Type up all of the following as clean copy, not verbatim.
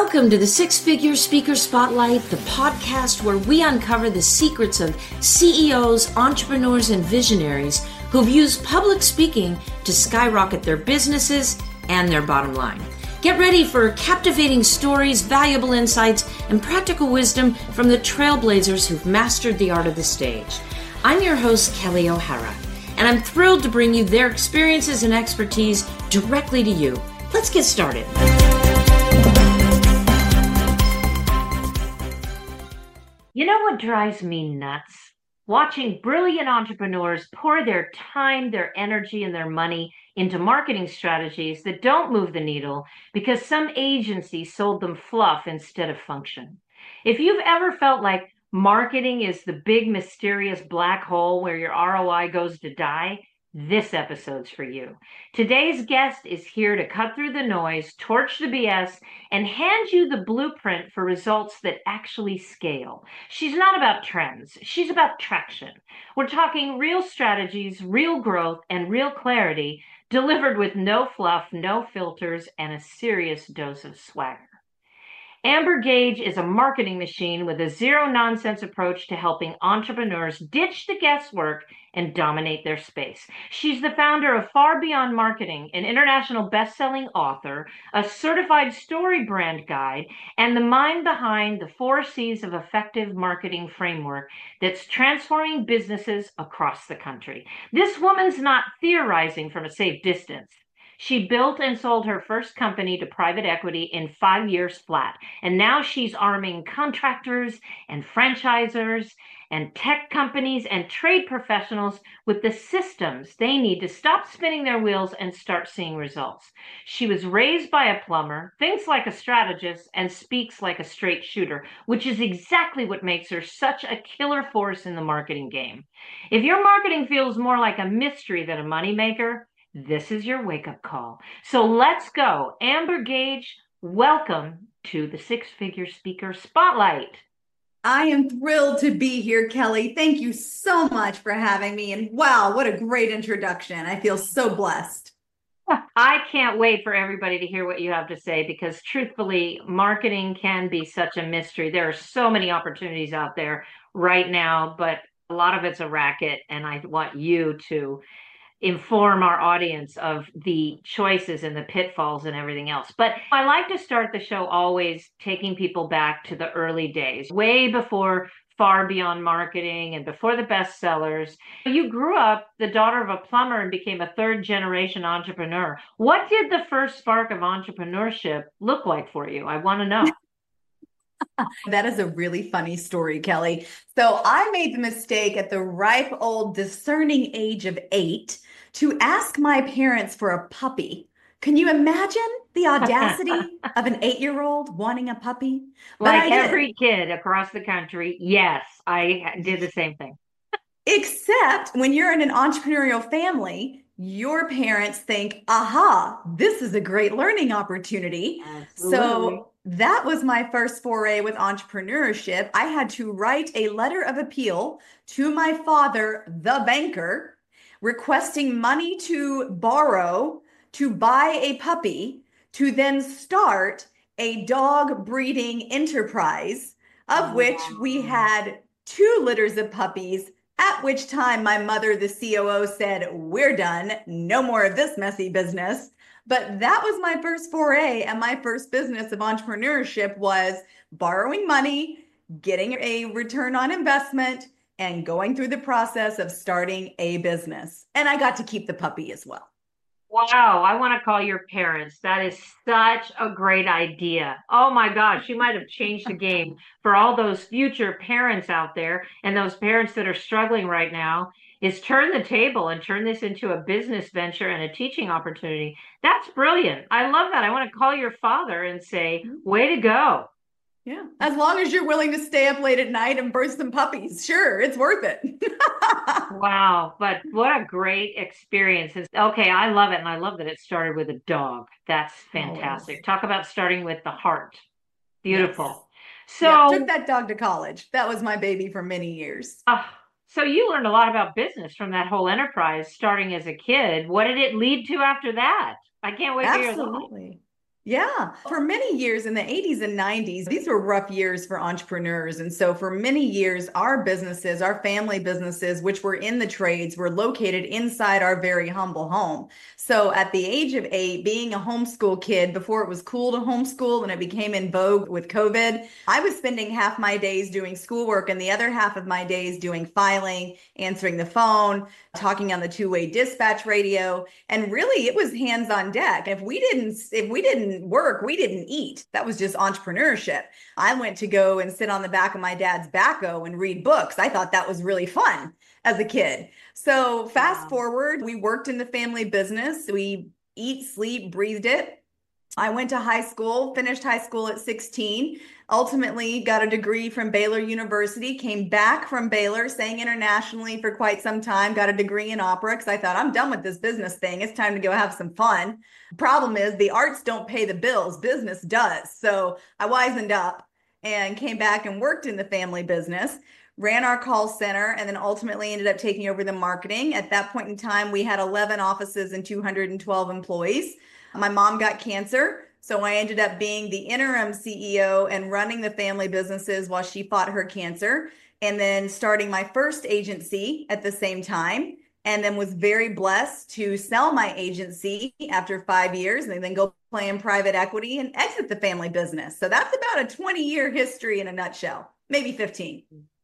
Welcome to the Six Figure Speaker Spotlight, the podcast where we uncover the secrets of CEOs, entrepreneurs, and visionaries who've used public speaking to skyrocket their businesses and their bottom line. Get ready for captivating stories, valuable insights, and practical wisdom from the trailblazers who've mastered the art of the stage. I'm your host, Kelly O'Hara, and I'm thrilled to bring you their experiences and expertise directly to you. Let's get started. You know what drives me nuts? Watching brilliant entrepreneurs pour their time, their energy, and their money into marketing strategies that don't move the needle because some agency sold them fluff instead of function. If you've ever felt like marketing is the big mysterious black hole where your ROI goes to die, this episode's for you. Today's guest is here to cut through the noise, torch the BS, and hand you the blueprint for results that actually scale. She's not about trends. She's about traction. We're talking real strategies, real growth, and real clarity delivered with no fluff, no filters, and a serious dose of swagger. Amber Gage is a marketing machine with a zero-nonsense approach to helping entrepreneurs ditch the guesswork and dominate their space. She's the founder of Far Beyond Marketing, an international best-selling author, a certified story brand guide, and the mind behind the 4 C's of effective marketing framework that's transforming businesses across the country. This woman's not theorizing from a safe distance. She built and sold her first company to private equity in 5 years flat. And now she's arming contractors and franchisors and tech companies and trade professionals with the systems they need to stop spinning their wheels and start seeing results. She was raised by a plumber, thinks like a strategist, and speaks like a straight shooter, which is exactly what makes her such a killer force in the marketing game. If your marketing feels more like a mystery than a moneymaker, this is your wake-up call. So let's go. Amber Gage, welcome to the Six Figure Speaker Spotlight. I am thrilled to be here, Kelly. Thank you so much for having me. And wow, what a great introduction. I feel so blessed. I can't wait for everybody to hear what you have to say because truthfully, marketing can be such a mystery. There are so many opportunities out there right now, but a lot of it's a racket. And I want you to inform our audience of the choices and the pitfalls and everything else. But I like to start the show always taking people back to the early days, way before Far Beyond Marketing and before the bestsellers. You grew up the daughter of a plumber and became a third-generation entrepreneur. What did the first spark of entrepreneurship look like for you? I want to know. That is a really funny story, Kelly. So I made the mistake at the ripe old discerning age of 8 to ask my parents for a puppy. Can you imagine the audacity of an 8-year-old wanting a puppy? Like every kid across the country, yes, I did the same thing. Except when you're in an entrepreneurial family, your parents think, aha, this is a great learning opportunity. Absolutely. So that was my first foray with entrepreneurship. I had to write a letter of appeal to my father, the banker, requesting money to borrow to buy a puppy to then start a dog breeding enterprise, of which we had 2 litters of puppies. At which time my mother, the COO, said, we're done. No more of this messy business. But that was my first foray, and my first business of entrepreneurship was borrowing money, getting a return on investment, and going through the process of starting a business. And I got to keep the puppy as well. Wow, I want to call your parents. That is such a great idea. Oh my gosh, you might have changed the game for all those future parents out there and those parents that are struggling right now is turn the table and turn this into a business venture and a teaching opportunity. That's brilliant. I love that. I want to call your father and say, way to go. Yeah, as long as you're willing to stay up late at night and birth some puppies, sure, it's worth it. Wow, but what a great experience. Okay, I love it. And I love that it started with a dog. That's fantastic. Talk about starting with the heart. Beautiful. Yes. So took that dog to college. That was my baby for many years. So you learned a lot about business from that whole enterprise starting as a kid. What did it lead to after that? I can't wait to hear that. Absolutely. Yeah, for many years in the 80s and 90s, these were rough years for entrepreneurs. And so, for many years, our businesses, our family businesses, which were in the trades, were located inside our very humble home. So, at the age of 8, being a homeschool kid, before it was cool to homeschool and it became in vogue with COVID, I was spending half my days doing schoolwork and the other half of my days doing filing, answering the phone, talking on the two-way dispatch radio. And really, it was hands on deck. If we didn't work, we didn't eat. That was just entrepreneurship. I went to go and sit on the back of my dad's backhoe and read books. I thought that was really fun as a kid. So fast Wow. forward, we worked in the family business. We eat, sleep, breathed it. I went to high school, finished high school at 16, ultimately got a degree from Baylor University, came back from Baylor, sang internationally for quite some time, got a degree in opera because I thought I'm done with this business thing. It's time to go have some fun. Problem is, the arts don't pay the bills, business does. So I wisened up and came back and worked in the family business. Ran our call center and then ultimately ended up taking over the marketing. At that point in time, we had 11 offices and 212 employees. My mom got cancer, so I ended up being the interim CEO and running the family businesses while she fought her cancer, and then starting my first agency at the same time. And then was very blessed to sell my agency after 5 years and then go play in private equity and exit the family business. So that's about a 20-year history in a nutshell, maybe 15.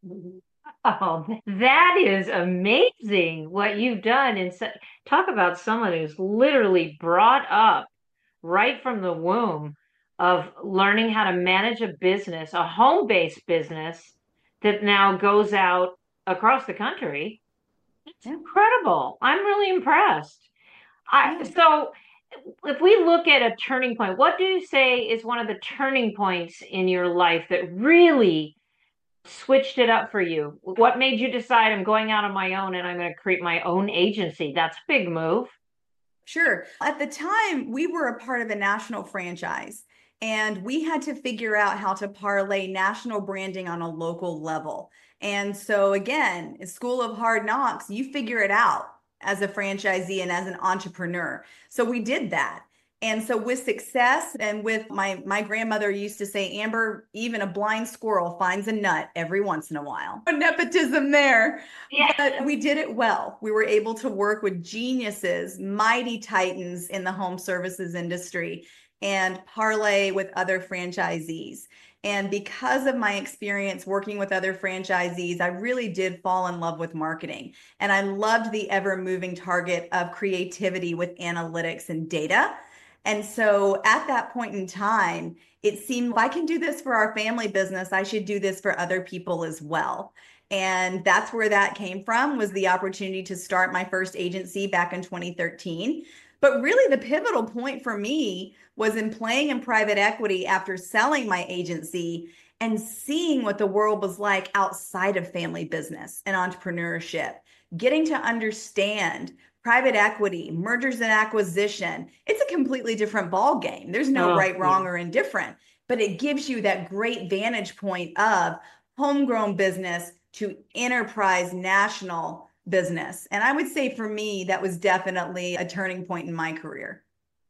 Oh, that is amazing what you've done. And talk about someone who's literally brought up right from the womb of learning how to manage a business, a home-based business that now goes out across the country. It's Yeah, incredible. I'm really impressed. yeah. So if we look at a turning point, what do you say is one of the turning points in your life that really switched it up for you? What made you decide I'm going out on my own and I'm going to create my own agency? That's a big move. Sure. At the time, we were a part of a national franchise, and we had to figure out how to parlay national branding on a local level. And so, again, in School of Hard Knocks, you figure it out as a franchisee and as an entrepreneur. So we did that. And so with success and with my grandmother used to say, Amber, even a blind squirrel finds a nut every once in a while. Nepotism there. Yeah. But we did it well. We were able to work with geniuses, mighty titans in the home services industry, and parlay with other franchisees. And because of my experience working with other franchisees, I really did fall in love with marketing. And I loved the ever moving target of creativity with analytics and data. And so at that point in time, it seemed if I can do this for our family business, I should do this for other people as well. And that's where that came from, was the opportunity to start my first agency back in 2013. But really, the pivotal point for me was in playing in private equity after selling my agency and seeing what the world was like outside of family business and entrepreneurship, getting to understand private equity, mergers and acquisition. It's a completely different ball game. There's no Oh, right, yeah. wrong, or indifferent, but it gives you that great vantage point of homegrown business to enterprise national business. And I would say for me, that was definitely a turning point in my career.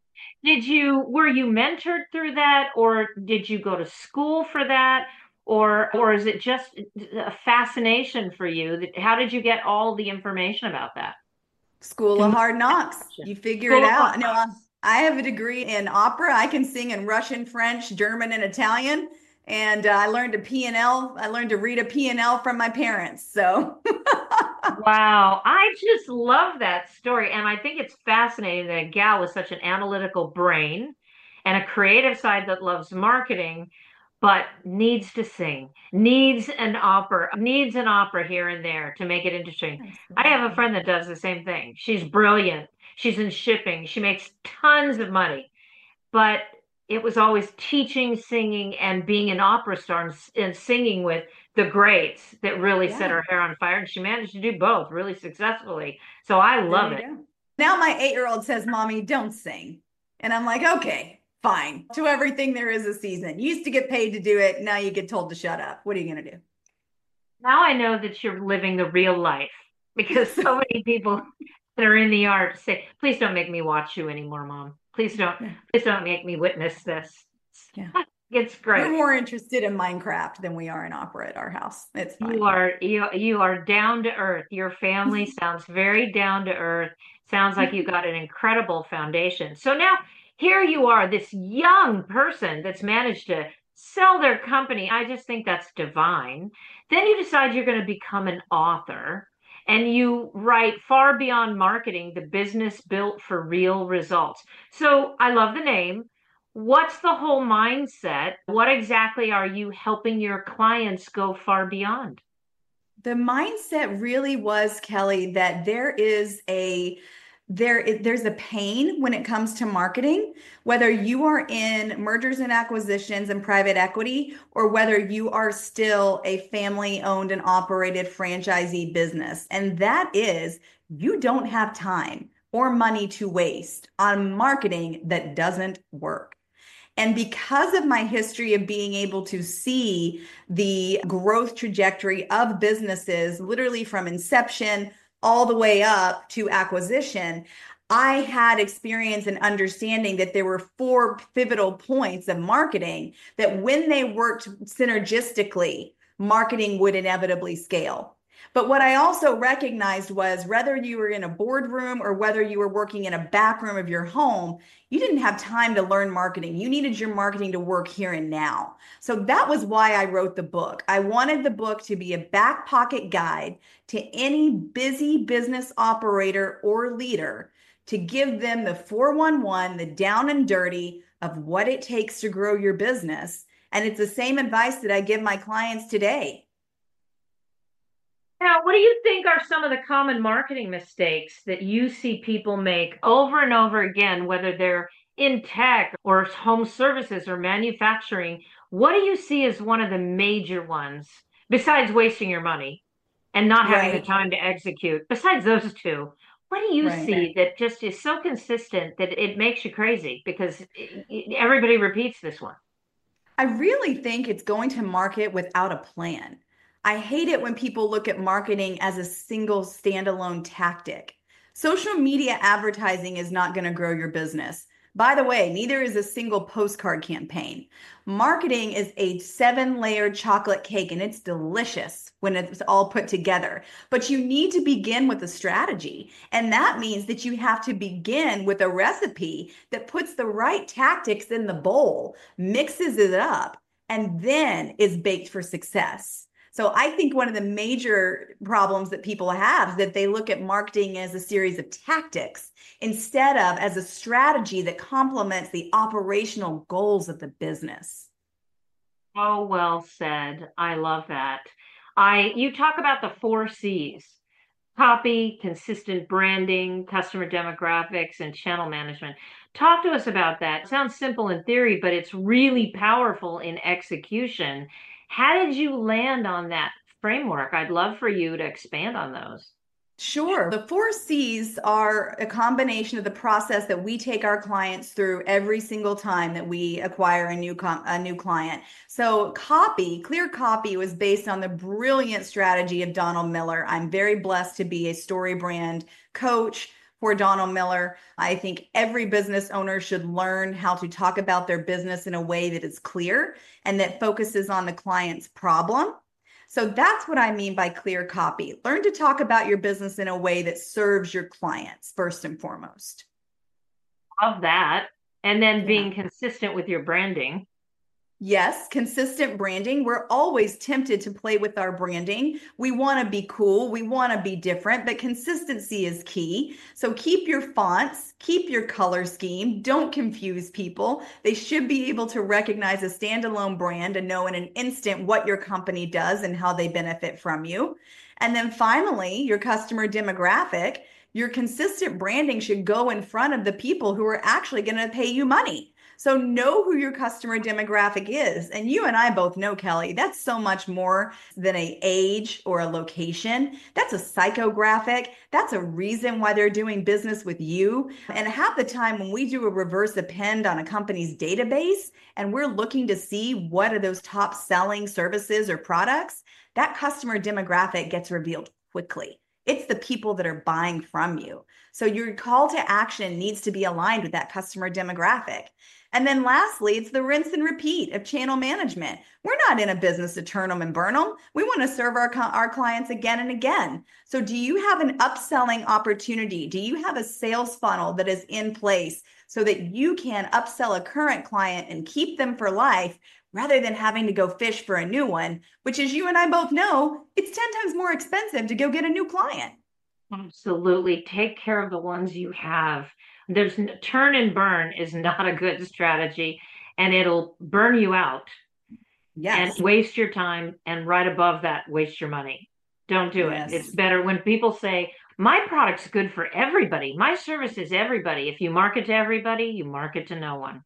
Were you mentored through that, or did you go to school for that? Or is it just a fascination for you? How did you get all the information about that School to of move Hard that Knocks. direction? You figure it School of Hard out. No, Knocks. I have a degree in opera. I can sing in Russian, French, German, and Italian. And I learned a P&L. I learned to read a P&L from my parents. So Wow, I just love that story. And I think it's fascinating that a gal with such an analytical brain and a creative side that loves marketing, but needs to sing, needs an opera here and there to make it interesting. I have a absolutely. friend that does the same thing. She's brilliant. She's in shipping. She makes tons of money, but it was always teaching, singing, and being an opera star and singing with the greats that really set Yeah, her hair on fire. And she managed to do both really successfully. So I there love you it. go. Now my 8-year-old says, Mommy, don't sing. And I'm like, okay, fine. To everything there is a season. You used to get paid to do it. Now you get told to shut up. What are you going to Now I know that you're living the real life because do? so many people that are in the arts say, please don't make me watch you anymore, Mom. Yeah. please don't make me witness this. Yeah. It's We're great. more interested in Minecraft than we are in opera at our house. It's fine. You are down to earth. Your family sounds very down to earth. Sounds like you got an incredible foundation. So now here you are, this young person that's managed to sell their company. I just think that's divine. Then you decide you're going to become an author and you write Far Beyond Marketing, the business built for real results. So I love the name. What's the whole mindset? What exactly are you helping your clients go far beyond? The mindset really was, Kelly, that there's a pain when it comes to marketing, whether you are in mergers and acquisitions and private equity, or whether you are still a family owned and operated franchisee business. And that is, you don't have time or money to waste on marketing that doesn't work. And because of my history of being able to see the growth trajectory of businesses, literally from inception all the way up to acquisition, I had experience and understanding that there were four pivotal points of marketing that when they worked synergistically, marketing would inevitably scale. But what I also recognized was whether you were in a boardroom or whether you were working in a back room of your home, you didn't have time to learn marketing. You needed your marketing to work here and now. So that was why I wrote the book. I wanted the book to be a back pocket guide to any busy business operator or leader to give them the 411, the down and dirty of what it takes to grow your business. And it's the same advice that I give my clients today. Now, what do you think are some of the common marketing mistakes that you see people make over and over again, whether they're in tech or home services or manufacturing? What do you see as one of the major ones, besides wasting your money and not having the Right, time to execute? Besides those two, what do you right. see that just is so consistent that it makes you crazy because everybody repeats this one? I really think it's going to market without a plan. I hate it when people look at marketing as a single standalone tactic. Social media advertising is not going to grow your business. By the way, neither is a single postcard campaign. Marketing is a seven-layered chocolate cake and it's delicious when it's all put together. But you need to begin with a strategy. And that means that you have to begin with a recipe that puts the right tactics in the bowl, mixes it up, and then is baked for success. So I think one of the major problems that people have is that they look at marketing as a series of tactics instead of as a strategy that complements the operational goals of the business. Oh, well said. I love that. You talk about the four C's: copy, consistent branding, customer demographics, and channel management. Talk to us about that. It sounds simple in theory, but it's really powerful in execution. How did you land on that framework? I'd love for you to expand on those. Sure. The four C's are a combination of the process that we take our clients through every single time that we acquire a new client. So clear copy was based on the brilliant strategy of Donald Miller. I'm very blessed to be a story brand coach for Donald Miller. I think every business owner should learn how to talk about their business in a way that is clear and that focuses on the client's problem. So that's what I mean by clear copy. Learn to talk about your business in a way that serves your clients first and foremost. Love that. And then Yeah. being consistent with your branding. Yes, consistent branding. We're always tempted to play with our branding. We want to be cool, we want to be different, but consistency is key. So keep your fonts, keep your color scheme. Don't confuse people. They should be able to recognize a standalone brand and know in an instant what your company does and how they benefit from you. And then finally, your customer demographic. Your consistent branding should go in front of the people who are actually going to pay you money. So know who your customer demographic is. And you and I both know, Kelly, that's so much more than a age or a location. That's a psychographic. That's a reason why they're doing business with you. And half the time when we do a reverse append on a company's database and we're looking to see what are those top selling services or products, that customer demographic gets revealed quickly. It's the people that are buying from you. So your call to action needs to be aligned with that customer demographic. And then lastly, it's the rinse and repeat of channel management. We're not in a business to turn them and burn them. We want to serve our clients again and again. So do you have an upselling opportunity? Do you have a sales funnel that is in place so that you can upsell a current client and keep them for life rather than having to go fish for a new one, which, as you and I both know, it's 10 times more expensive to go get a new client. Absolutely. Take care of the ones you have. Turn and burn is not a good strategy, and it'll burn you out and Yes. waste your time. And right above that, waste your money. Don't do it. It's Yes. better when people say, my product's good for everybody. My service is everybody. If you market to everybody, you market to no one.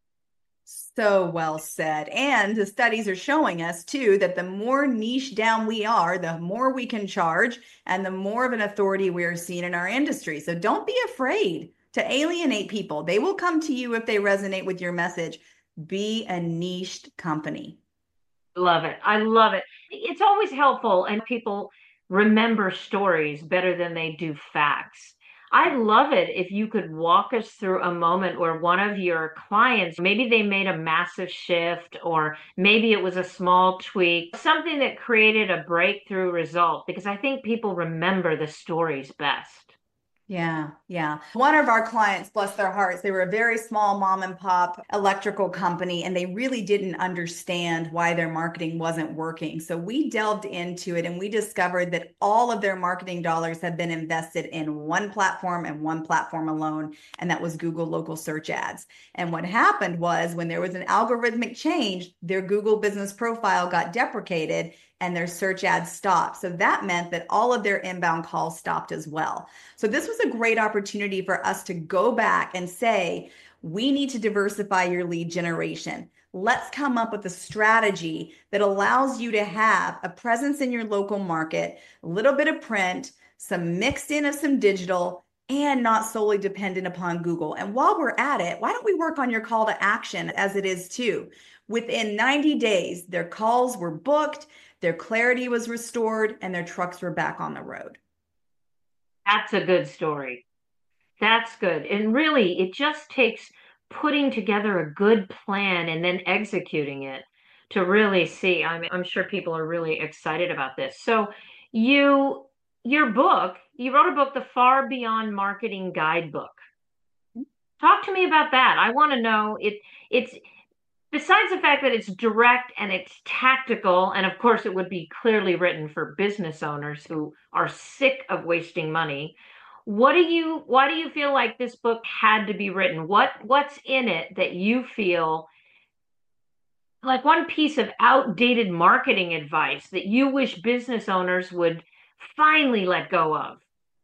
So well said. And the studies are showing us too that the more niche down we are, the more we can charge and the more of an authority we are seen in our industry. So don't be afraid to alienate people. They will come to you if they resonate with your message. Be a niched company. Love it. I love it. It's always helpful, and people remember stories better than they do facts. I love it if you could walk us through a moment where one of your clients, maybe they made a massive shift, or maybe it was a small tweak, something that created a breakthrough result, because I think people remember the stories best. Yeah, yeah. One of our clients, bless their hearts, they were a very small mom and pop electrical company, and they really didn't understand why their marketing wasn't working. So we delved into it and we discovered that all of their marketing dollars had been invested in one platform and one platform alone, and that was Google local search ads. And what happened was when there was an algorithmic change, their Google business profile got deprecated and their search ads stopped. So that meant that all of their inbound calls stopped as well. So this was a great opportunity for us to go back and say, we need to diversify your lead generation. Let's come up with a strategy that allows you to have a presence in your local market, a little bit of print, some mixed in of some digital, and not solely dependent upon Google. And while we're at it, why don't we work on your call to action as it is too? Within 90 days, their calls were booked, their clarity was restored, and their trucks were back on the road. That's a good story. That's good. And really, it just takes putting together a good plan and then executing it to really see. I'm sure people are really excited about this. So, you, your book, you wrote a book, The Far Beyond Marketing Guidebook. Talk to me about that. I want to know it's besides the fact that it's direct and it's tactical, and of course, it would be clearly written for business owners who are sick of wasting money. Why do you feel like this book had to be written? What's in it that you feel like one piece of outdated marketing advice that you wish business owners would finally let go of?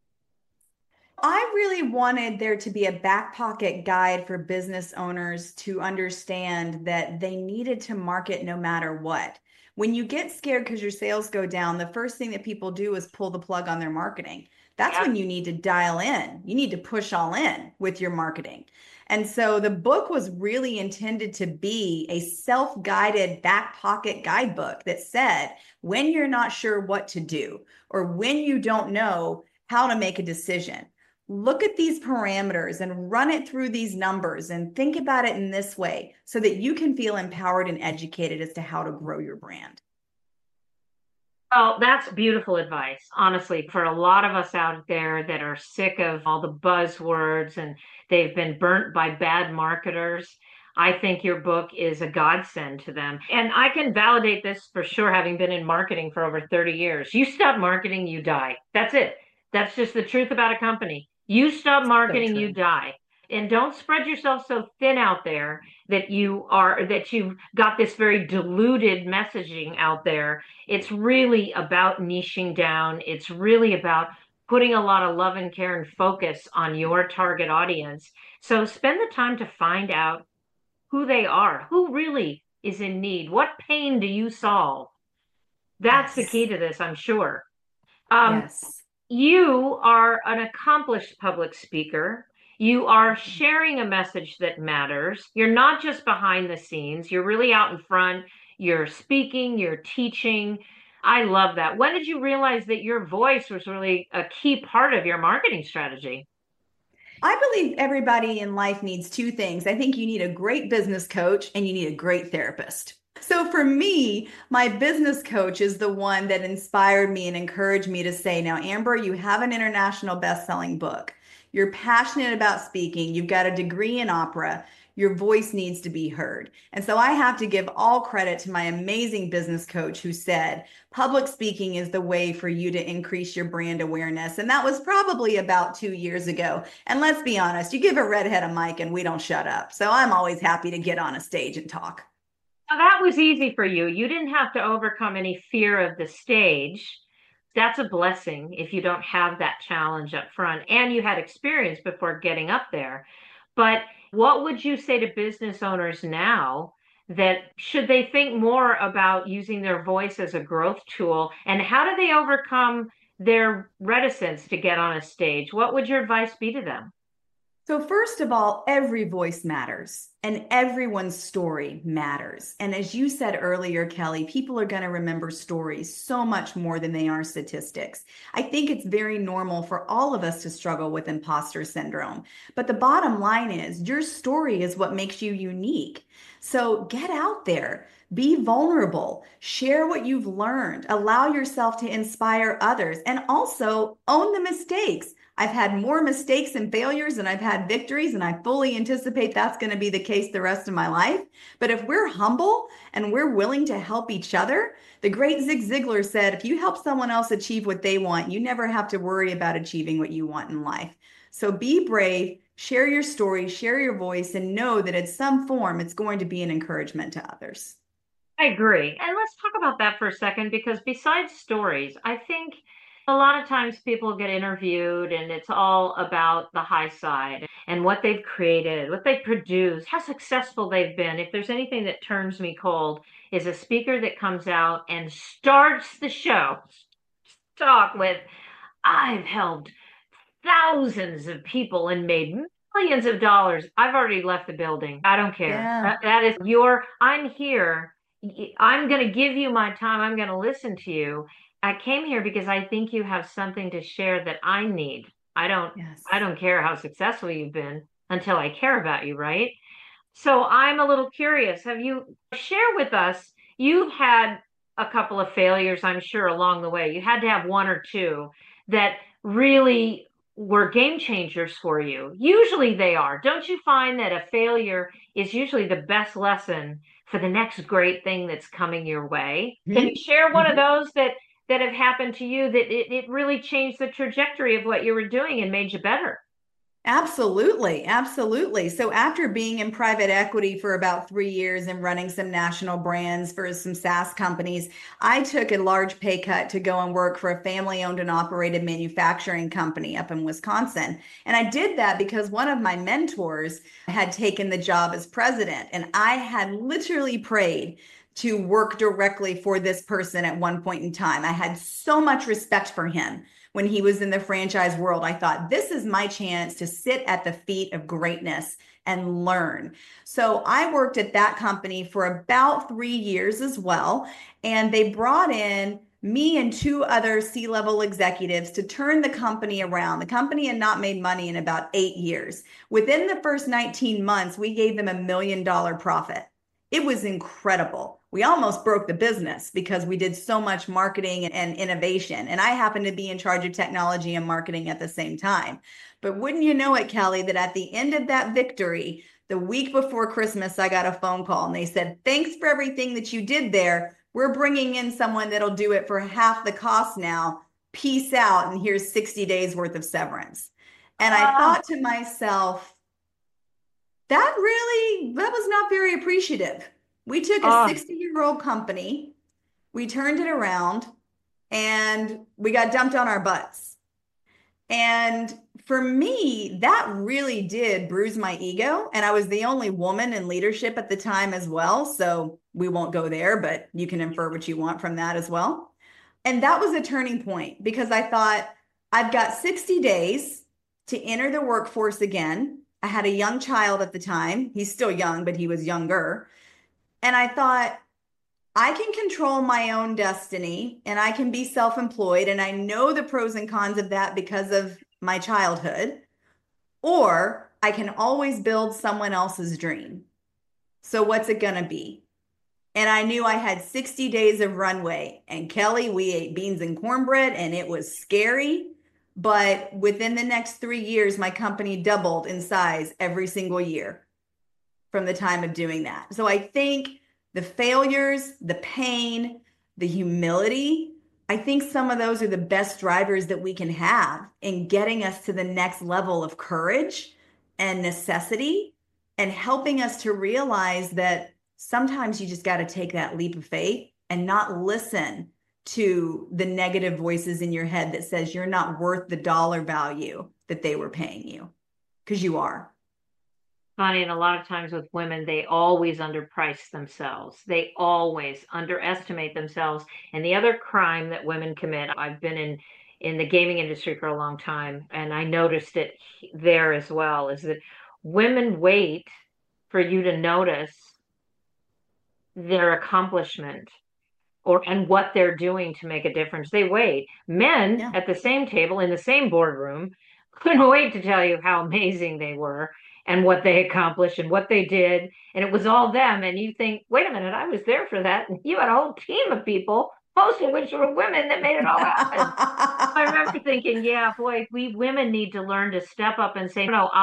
I really wanted there to be a back pocket guide for business owners to understand that they needed to market no matter what. When you get scared because your sales go down, the first thing that people do is pull the plug on their marketing. That's Yep. when you need to dial in. You need to push all in with your marketing. And so the book was really intended to be a self-guided back pocket guidebook that said, when you're not sure what to do or when you don't know how to make a decision, look at these parameters and run it through these numbers and think about it in this way so that you can feel empowered and educated as to how to grow your brand. Well, that's beautiful advice, honestly, for a lot of us out there that are sick of all the buzzwords and they've been burnt by bad marketers. I think your book is a godsend to them. And I can validate this for sure, having been in marketing for over 30 years. You stop marketing, you die. That's it. That's just the truth about a company. You stop So marketing, you true. die. And don't spread yourself so thin out there that you've got this very diluted messaging out there. It's really about niching down. It's really about putting a lot of love and care and focus on your target audience. So spend the time to find out who they are, who really is in need, what pain do you solve? That's the key Yes. to this, I'm sure. Um, Yes. you are an accomplished public speaker. You are sharing a message that matters. You're not just behind the scenes, you're really out in front. You're speaking, you're teaching. I love that. When did you realize that your voice was really a key part of your marketing strategy? I believe everybody in life needs two things. I think you need a great business coach and you need a great therapist. So for me, my business coach is the one that inspired me and encouraged me to say, now, Amber, you have an international best-selling book. You're passionate about speaking. You've got a degree in opera. Your voice needs to be heard. And so I have to give all credit to my amazing business coach who said, public speaking is the way for you to increase your brand awareness. And that was probably about 2 years ago. And let's be honest, you give a redhead a mic and we don't shut up. So I'm always happy to get on a stage and talk. So that was easy for you. You didn't have to overcome any fear of the stage. That's a blessing if you don't have that challenge up front and you had experience before getting up there. But what would you say to business owners now that should they think more about using their voice as a growth tool and how do they overcome their reticence to get on a stage? What would your advice be to them? So, first of all, every voice matters and everyone's story matters. And as you said earlier, Kelly, people are going to remember stories so much more than they are statistics. I think it's very normal for all of us to struggle with imposter syndrome. But the bottom line is your story is what makes you unique. So, get out there. Be vulnerable, share what you've learned, allow yourself to inspire others, and also own the mistakes. I've had more mistakes and failures than I've had victories, and I fully anticipate that's going to be the case the rest of my life. But if we're humble and we're willing to help each other, the great Zig Ziglar said, if you help someone else achieve what they want, you never have to worry about achieving what you want in life. So be brave, share your story, share your voice, and know that in some form it's going to be an encouragement to others. I agree. And let's talk about that for a second because besides stories, I think a lot of times people get interviewed and it's all about the high side and what they've created, what they've produced, how successful they've been. If there's anything that turns me cold, is a speaker that comes out and starts the show talk with, I've helped thousands of people and made millions of dollars. I've already left the building. I don't care. Yeah. That is I'm here. I'm going to give you my time. I'm going to listen to you. I came here because I think you have something to share that I need. I don't, Yes. I don't care how successful you've been until I care about you, right? So I'm a little curious. Have you share with us? You've had a couple of failures, I'm sure, along the way. You had to have one or two that really were game changers for you. Usually they are. Don't you find that a failure is usually the best lesson for the next great thing that's coming your way? Can you Mhm. share one of Mhm. those that have happened to you that it really changed the trajectory of what you were doing and made you better? Absolutely, absolutely. So after being in private equity for about 3 years and running some national brands for some SaaS companies, I took a large pay cut to go and work for a family-owned and operated manufacturing company up in Wisconsin. And I did that because one of my mentors had taken the job as president, and I had literally prayed to work directly for this person at one point in time. I had so much respect for him when he was in the franchise world. I thought, this is my chance to sit at the feet of greatness and learn. So I worked at that company for about 3 years as well. And they brought in me and two other C-level executives to turn the company around. The company had not made money in about 8 years. Within the first 19 months, we gave them $1 million profit. It was incredible. We almost broke the business because we did so much marketing and innovation. And I happened to be in charge of technology and marketing at the same time. But wouldn't you know it, Kelly, that at the end of that victory, the week before Christmas, I got a phone call and they said, thanks for everything that you did there. We're bringing in someone that'll do it for half the cost now. Peace out. And here's 60 days worth of severance. And I Ah, thought to myself, that was not very appreciative. We took a ah, 60-year-old company, we turned it around, and we got dumped on our butts. And for me, that really did bruise my ego. And I was the only woman in leadership at the time as well. So we won't go there, but you can infer what you want from that as well. And that was a turning point because I thought, I've got 60 days to enter the workforce again. I had a young child at the time. He's still young, but he was younger. And I thought, I can control my own destiny and I can be self-employed, and I know the pros and cons of that because of my childhood, or I can always build someone else's dream. So what's it going to be? And I knew I had 60 days of runway. And Kelly, we ate beans and cornbread and it was scary. But within the next 3 years, my company doubled in size every single year from the time of doing that. So I think the failures, the pain, the humility, I think some of those are the best drivers that we can have in getting us to the next level of courage and necessity and helping us to realize that sometimes you just got to take that leap of faith and not listen to the negative voices in your head that says you're not worth the dollar value that they were paying you, because you are. Funny, and a lot of times with women, they always underprice themselves. They always underestimate themselves. And the other crime that women commit, I've been in the gaming industry for a long time, and I noticed it there as well, is that women wait for you to notice their accomplishment or and what they're doing to make a difference. They wait. Men Yeah. at the same table in the same boardroom couldn't wait to tell you how amazing they were and what they accomplished and what they did. And it was all them. And you think, wait a minute, I was there for that. And you had a whole team of people, most of which were women that made it all happen. I remember thinking, yeah, boy, we women need to learn to step up and say, no,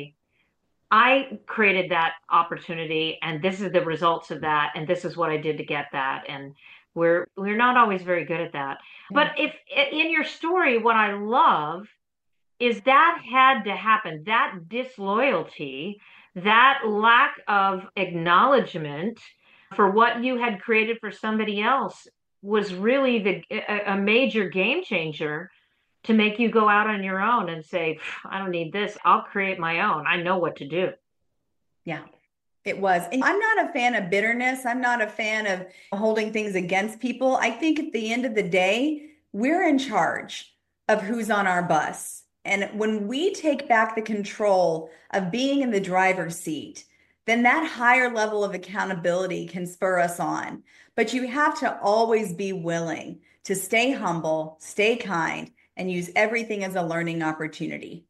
I created that opportunity and this is the results of that and this is what I did to get that. And we're not always very good at that. But Yeah. if in your story, what I love is that had to happen, that disloyalty, that lack of acknowledgement for what you had created for somebody else was really a major game changer to make you go out on your own and say, I don't need this. I'll create my own. I know what to do. Yeah. It was. And I'm not a fan of bitterness. I'm not a fan of holding things against people. I think at the end of the day, we're in charge of who's on our bus. And when we take back the control of being in the driver's seat, then that higher level of accountability can spur us on. But you have to always be willing to stay humble, stay kind, and use everything as a learning opportunity.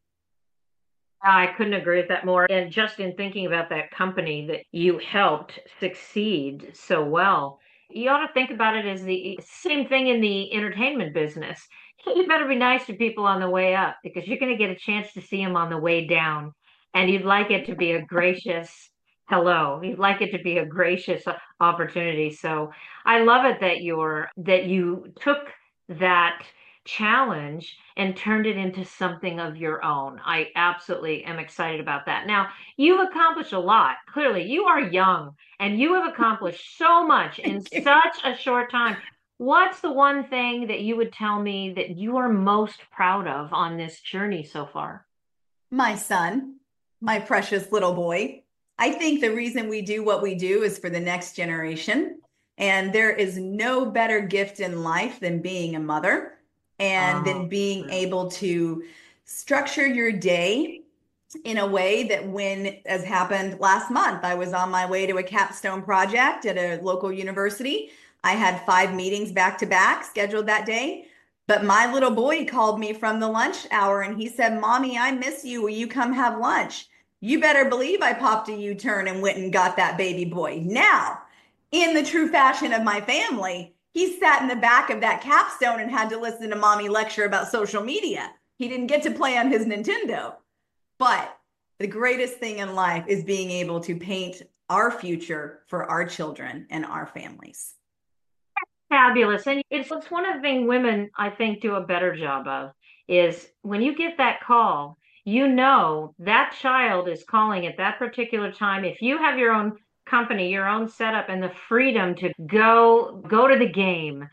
I couldn't agree with that more. And just in thinking about that company that you helped succeed so well, you ought to think about it as the same thing in the entertainment business. You better be nice to people on the way up because you're going to get a chance to see them on the way down. And you'd like it to be a gracious hello. You'd like it to be a gracious opportunity. So I love it that you took that challenge and turned it into something of your own. I absolutely am excited about that. Now, you've accomplished a lot. Clearly, you are young and you have accomplished so much in Thank you. such a short time. What's the one thing that you would tell me that you are most proud of on this journey so far? My son, my precious little boy. I think the reason we do what we do is for the next generation. And there is no better gift in life than being a mother and Oh, then being true. able to structure your day in a way that when, as happened last month, I was on my way to a capstone project at a local university. I had 5 meetings back to back scheduled that day. But my little boy called me from the lunch hour and he said, Mommy, I miss you. Will you come have lunch? You better believe I popped a U-turn and went and got that baby boy. Now, in the true fashion of my family, he sat in the back of that capstone and had to listen to mommy lecture about social media. He didn't get to play on his Nintendo. But the greatest thing in life is being able to paint our future for our children and our families. Fabulous. And it's one of the things women, I think, do a better job of is when you get that call, you know that child is calling at that particular time. If you have your own company, your own setup, and the freedom to go to the game,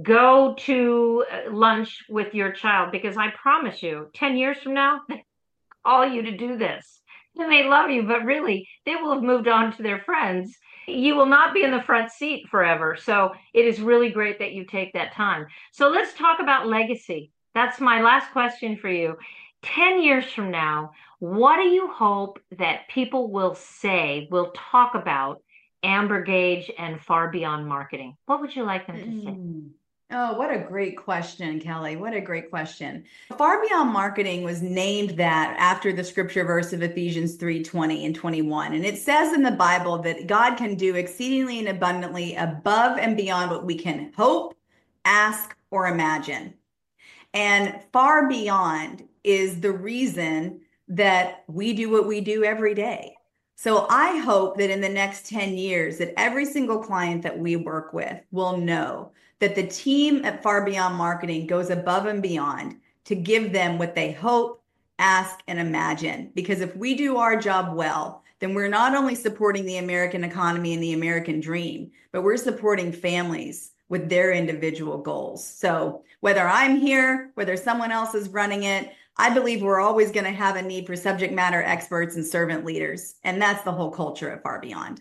go to lunch with your child, because I promise you, 10 years from now, they call you to do this. And they love you, but really, they will have moved on to their friends. You will not be in the front seat forever. So it is really great that you take that time. So let's talk about legacy. That's my last question for you. 10 years from now, what do you hope that people will say, will talk about, Amber Gage and Far Beyond Marketing? What would you like them to say? Oh, what a great question, Kelly. What a great question. Far Beyond Marketing was named that after the scripture verse of Ephesians 3:20 and 21. And it says in the Bible that God can do exceedingly and abundantly above and beyond what we can hope, ask, or imagine. And far beyond is the reason that we do what we do every day. So I hope that in the next 10 years that every single client that we work with will know that the team at Far Beyond Marketing goes above and beyond to give them what they hope, ask, and imagine. Because if we do our job well, then we're not only supporting the American economy and the American dream, but we're supporting families with their individual goals. So whether I'm here, whether someone else is running it, I believe we're always going to have a need for subject matter experts and servant leaders. And that's the whole culture of Far Beyond.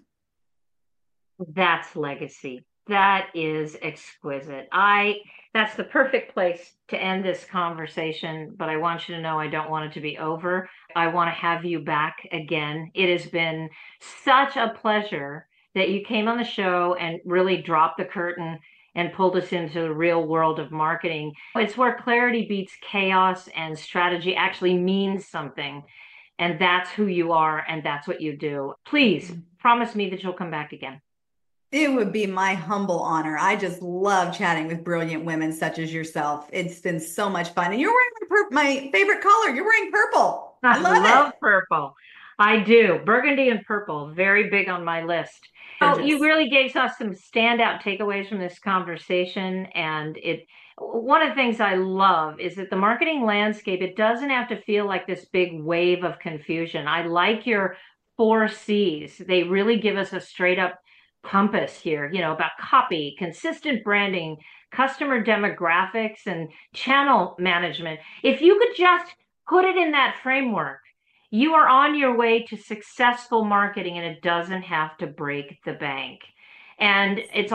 That's legacy. That is exquisite. That's the perfect place to end this conversation, but I want you to know I don't want it to be over. I want to have you back again. It has been such a pleasure that you came on the show and really dropped the curtain and pulled us into the real world of marketing. It's where clarity beats chaos and strategy actually means something. And that's who you are, and that's what you do. Please promise me that you'll come back again. It would be my humble honor. I just love chatting with brilliant women such as yourself. It's been so much fun. And you're wearing my favorite color. You're wearing purple. I love it. Purple. I do. Burgundy and purple, very big on my list. So you really gave us some standout takeaways from this conversation. And one of the things I love is that the marketing landscape, it doesn't have to feel like this big wave of confusion. I like your 4 C's. They really give us a straight up compass here, about copy, consistent branding, customer demographics, and channel management. If you could just put it in that framework, you are on your way to successful marketing, and it doesn't have to break the bank. And it's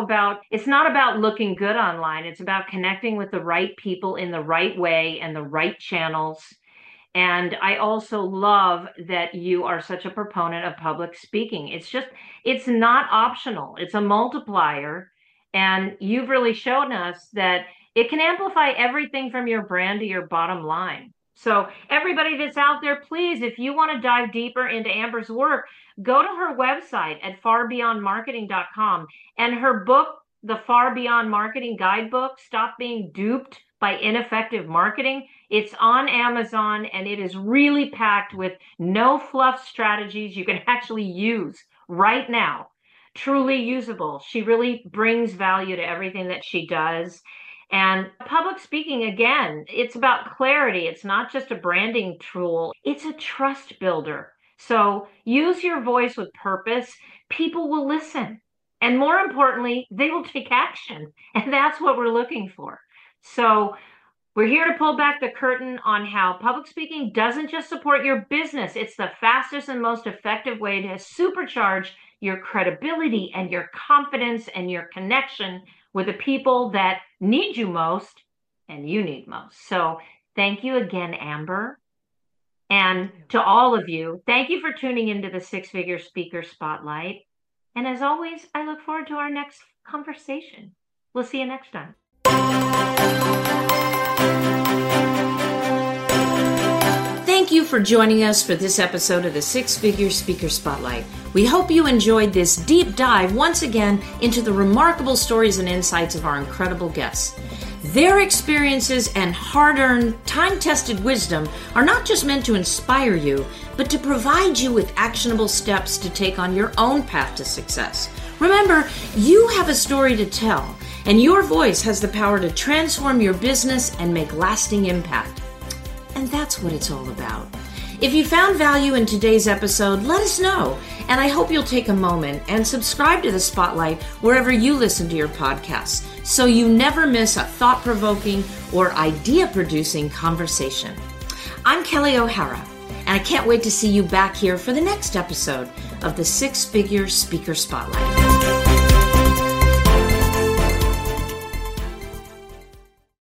not about looking good online. It's about connecting with the right people in the right way and the right channels. And I also love that you are such a proponent of public speaking. It's not optional. It's a multiplier. And you've really shown us that it can amplify everything from your brand to your bottom line. So everybody that's out there, please, if you want to dive deeper into Amber's work, go to her website at farbeyondmarketing.com, and her book, The Far Beyond Marketing Guidebook, Stop Being Duped by Ineffective Marketing. It's on Amazon, and it is really packed with no fluff strategies you can actually use right now. Truly usable. She really brings value to everything that she does. And public speaking, again, it's about clarity. It's not just a branding tool. It's a trust builder. So use your voice with purpose. People will listen. And more importantly, they will take action. And that's what we're looking for. So we're here to pull back the curtain on how public speaking doesn't just support your business. It's the fastest and most effective way to supercharge your credibility and your confidence and your connection with the people that need you most and you need most. So thank you again, Amber. And to all of you, thank you for tuning into the Six Figure Speaker Spotlight. And as always, I look forward to our next conversation. We'll see you next time. Thank you for joining us for this episode of the Six Figure Speaker Spotlight. We hope you enjoyed this deep dive once again into the remarkable stories and insights of our incredible guests. Their experiences and hard-earned, time-tested wisdom are not just meant to inspire you, but to provide you with actionable steps to take on your own path to success. Remember, you have a story to tell, and your voice has the power to transform your business and make lasting impact. And that's what it's all about. If you found value in today's episode, let us know. And I hope you'll take a moment and subscribe to the Spotlight wherever you listen to your podcasts, so you never miss a thought-provoking or idea-producing conversation. I'm Kelly O'Hara, and I can't wait to see you back here for the next episode of the Six Figure Speaker Spotlight.